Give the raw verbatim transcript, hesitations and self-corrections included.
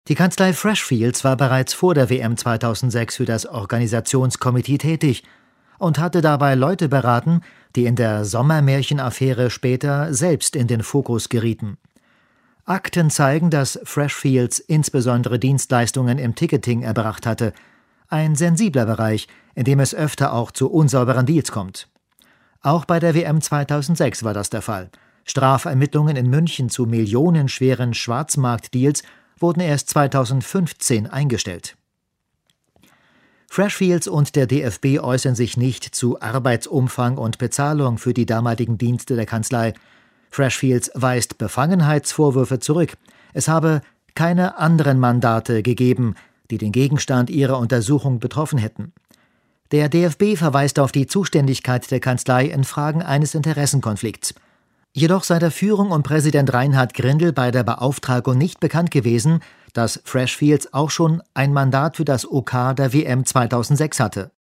Die Kanzlei Freshfields war bereits vor der W M zweitausendsechs für das Organisationskomitee tätig und hatte dabei Leute beraten, die in der Sommermärchen-Affäre später selbst in den Fokus gerieten. Akten zeigen, dass Freshfields insbesondere Dienstleistungen im Ticketing erbracht hatte, ein sensibler Bereich, in dem es öfter auch zu unsauberen Deals kommt. Auch bei der W M zweitausendsechs war das der Fall. Strafermittlungen in München zu millionenschweren Schwarzmarktdeals wurden erst zweitausendfünfzehn eingestellt. Freshfields und der D F B äußern sich nicht zu Arbeitsumfang und Bezahlung für die damaligen Dienste der Kanzlei. Freshfields weist Befangenheitsvorwürfe zurück. Es habe keine anderen Mandate gegeben, die den Gegenstand ihrer Untersuchung betroffen hätten. Der D F B verweist auf die Zuständigkeit der Kanzlei in Fragen eines Interessenkonflikts. Jedoch sei der Führung um Präsident Reinhard Grindel bei der Beauftragung nicht bekannt gewesen, dass Freshfields auch schon ein Mandat für das OK der W M zweitausendsechs hatte.